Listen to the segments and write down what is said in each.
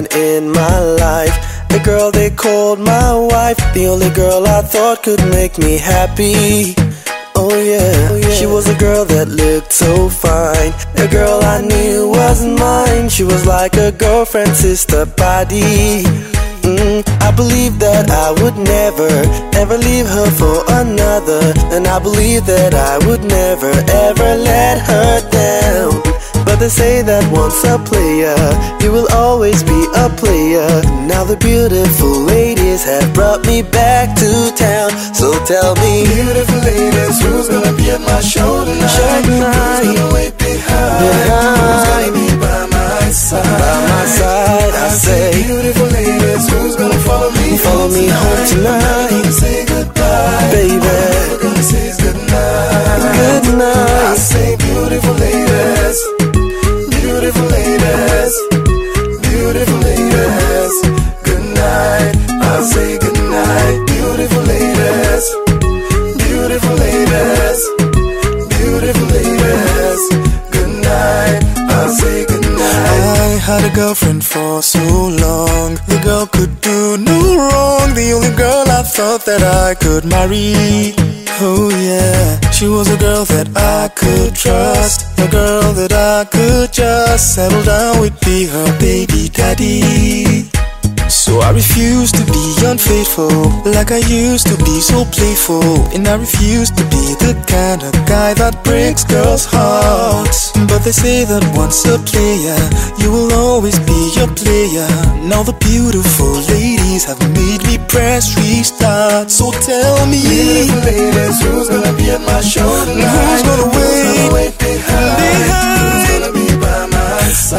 woman in my life, the girl they called my wife, the only girl I thought could make me happy. Oh yeah, she was a girl that looked so fine, a girl I knew wasn't mine. She was like a girlfriend, sister, body. I believed that I would never, ever leave her for another, and I believed that I would never, ever let her down. But they say that once a player, you will always be a player. Now the beautiful ladies have brought me back to town. So tell me, beautiful ladies, who's gonna be at my show tonight? Who's gonna wait behind? Who's gonna be by my side? By my side, I say, beautiful ladies, who's gonna follow me? Follow me home tonight. I'm never gonna say goodbye, baby. All I'm ever gonna say is goodnight. Good night. I say, beautiful ladies, beautiful ladies, beautiful ladies, good night. I'll say good night. Beautiful ladies, beautiful ladies, beautiful ladies, good night. I'll say good night. I had a girlfriend for so long, the girl could do no wrong, the only girl I thought that I could marry. Oh yeah, she was a girl that I could trust, a girl that I could just settle down with, be her baby daddy. So I refused to be unfaithful, like I used to be so playful, and I refused to be the kind of guy that breaks girls' hearts. But they say that once a player, you will always be a player. Now the beautiful ladies have made me press restart. So tell me, beautiful ladies, who's gonna be at my show tonight? Who's gonna wait behind? Who's gonna be by my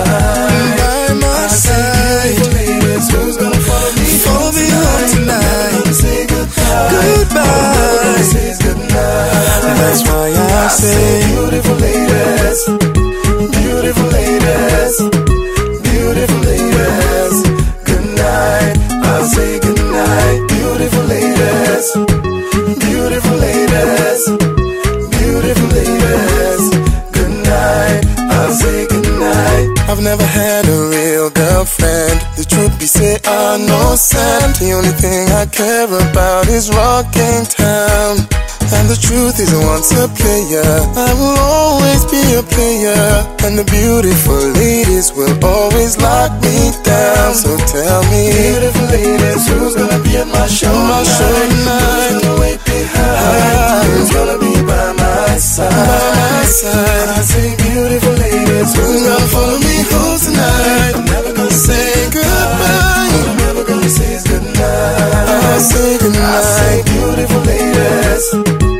side? By my side. Beautiful ladies, who's gonna follow me? Follow me home tonight. Say goodbye. Goodbye. Say goodnight. That's why I say, beautiful ladies, beautiful ladies, beautiful ladies, good night. I'll say good night. Beautiful ladies, beautiful ladies, beautiful ladies, good night. I'll say good night. I've never had a real girlfriend, the truth be said, I'm innocent. The only thing I care about is rocking town. And the truth is, once a player, I will always be a player, and the beautiful ladies will always lock me down. So tell me, beautiful ladies, who's gonna be at my show tonight? Who's gonna wait behind? Who's gonna be by my side? By my side. I say, beautiful ladies, who's gonna follow me home tonight? I'm never gonna say goodbye. All I'm ever gonna say is goodnight. I say goodnight. I say, beautiful ladies,